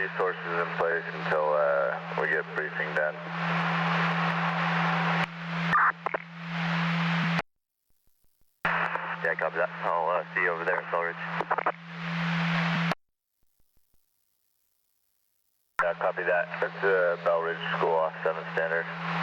resources in place until we get briefing done. Yeah, copy that. I'll see you over there in Selridge. Yeah, copy that. That's Bell Ridge School off 7 Standard.